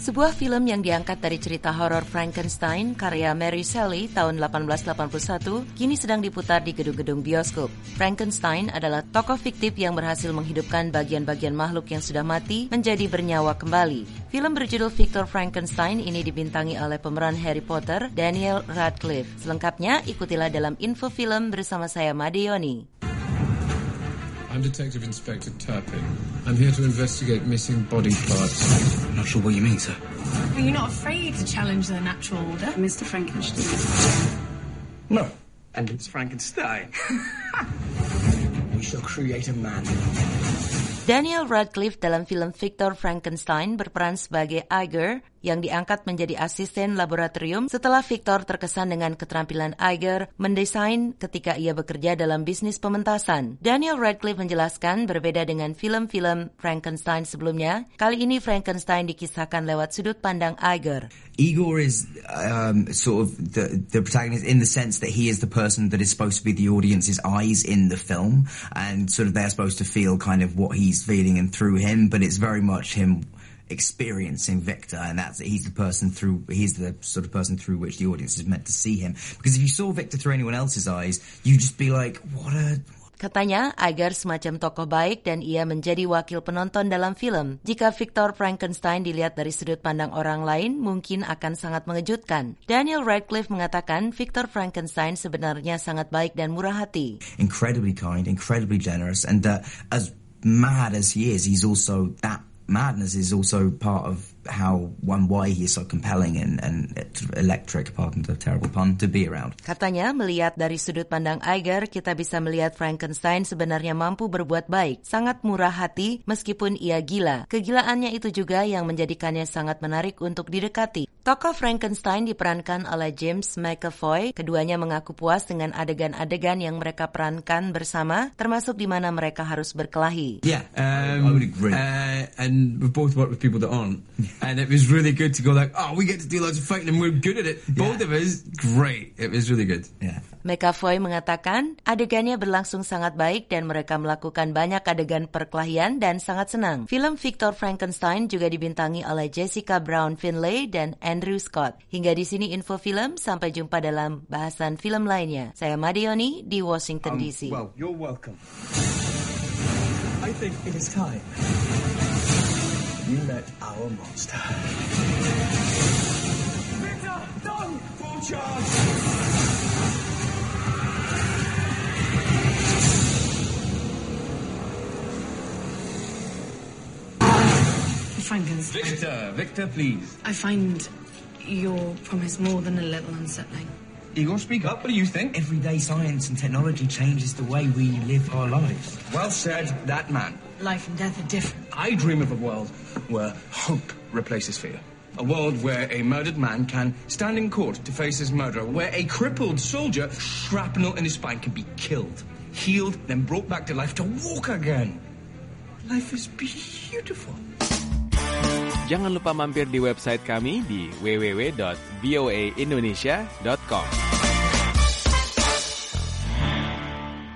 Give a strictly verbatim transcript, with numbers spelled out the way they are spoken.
Sebuah film yang diangkat dari cerita horor Frankenstein karya Mary Shelley tahun delapan belas delapan puluh satu kini sedang diputar di gedung-gedung bioskop. Frankenstein adalah tokoh fiktif yang berhasil menghidupkan bagian-bagian makhluk yang sudah mati menjadi bernyawa kembali. Film berjudul Victor Frankenstein ini dibintangi oleh pemeran Harry Potter, Daniel Radcliffe. Selengkapnya ikutilah dalam info film bersama saya Made Yoni. I'm Detective Inspector Turpin. I'm here to investigate missing body parts. I'm not sure what you mean, sir. Are you not afraid to challenge the natural order, Mister Frankenstein? No. And it's Frankenstein. We shall create a man. Daniel Radcliffe dalam film Victor Frankenstein berperan sebagai Iger yang diangkat menjadi asisten laboratorium setelah Victor terkesan dengan keterampilan Iger mendesain ketika ia bekerja dalam bisnis pementasan. Daniel Radcliffe menjelaskan berbeda dengan film-film Frankenstein sebelumnya, kali ini Frankenstein dikisahkan lewat sudut pandang Iger. Igor is um, sort of the, the protagonist in the sense that he is the person that is supposed to be the audience's eyes in the film, and sort of they're supposed to feel kind of what he's feeling and through him, but it's very much him experiencing Victor, and that's he's the person through he's the sort of person through which the audience is meant to see him. Because if you saw Victor through anyone else's eyes, you'd just be like, what a... Katanya, Iger semacam tokoh baik dan ia menjadi wakil penonton dalam film. Jika Victor Frankenstein dilihat dari sudut pandang orang lain, mungkin akan sangat mengejutkan. Daniel Radcliffe mengatakan Victor Frankenstein sebenarnya sangat baik dan murah hati. Incredibly kind, incredibly generous, and uh, as mad as he is, he's also that madness is also part of how one why he is so compelling and, and electric, pardon the terrible pun, to be around. Katanya, melihat dari sudut pandang Iger, kita bisa melihat Frankenstein sebenarnya mampu berbuat baik, sangat murah hati meskipun ia gila. Kegilaannya itu juga yang menjadikannya sangat menarik untuk didekati. Tokoh Frankenstein diperankan oleh James McAvoy. Keduanya mengaku puas dengan adegan-adegan yang mereka perankan bersama, termasuk di mana mereka harus berkelahi. Yeah, um, I would agree. Uh, and we've both worked with people that aren't. And it was really good to go like, oh, we get to do loads of fighting and we're good at it. Both yeah. of us, great. It was really good. Yeah. McAvoy mengatakan adegannya berlangsung sangat baik dan mereka melakukan banyak adegan perkelahian dan sangat senang. Film Victor Frankenstein juga dibintangi oleh Jessica Brown Findlay dan Andrew Scott. Hingga di sini info film, sampai jumpa dalam bahasan film lainnya. Saya Made Yoni di Washington, um, D C. Well, you're welcome. I think it is time you met our monster. Victor, done! Full charge! Frankenstein. Victor, Victor, please. I find your promise more than a little unsettling. Igor, speak up. What do you think? Everyday science and technology changes the way we live our lives. Well said, that man. Life and death are different. I dream of a world where hope replaces fear. A world where a murdered man can stand in court to face his murderer. Where a crippled soldier, shrapnel in his spine, can be killed, healed, then brought back to life to walk again. Life is beautiful. Jangan lupa mampir di website kami di w w w dot v o a indonesia dot com.